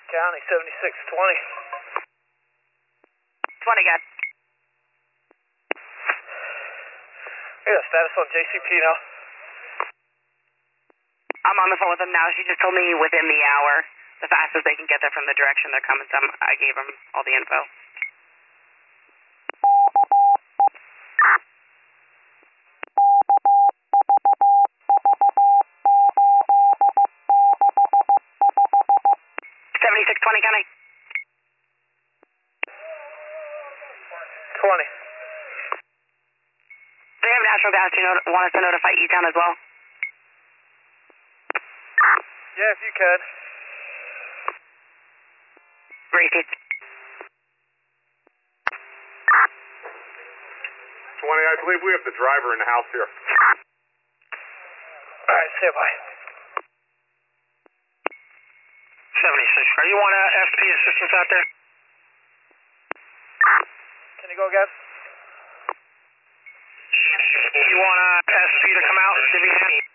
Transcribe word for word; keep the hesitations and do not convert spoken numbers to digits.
County, seventy-six twenty. twenty, guys. I got a status on J C P now. I'm on the phone with them now. She just told me within the hour, the fastest they can get there from the direction they're coming from. I gave them all the info. seventy-six twenty, County. twenty. They have natural gas. Do you know, want us to notify E-Town as well? Yeah, if you could. Gracie. twenty, I believe we have the driver in the house here. Alright, stand by. seventy-six, are you on uh, F P assistance out there? Can you go again? You want uh, S P to come out and give you a hand?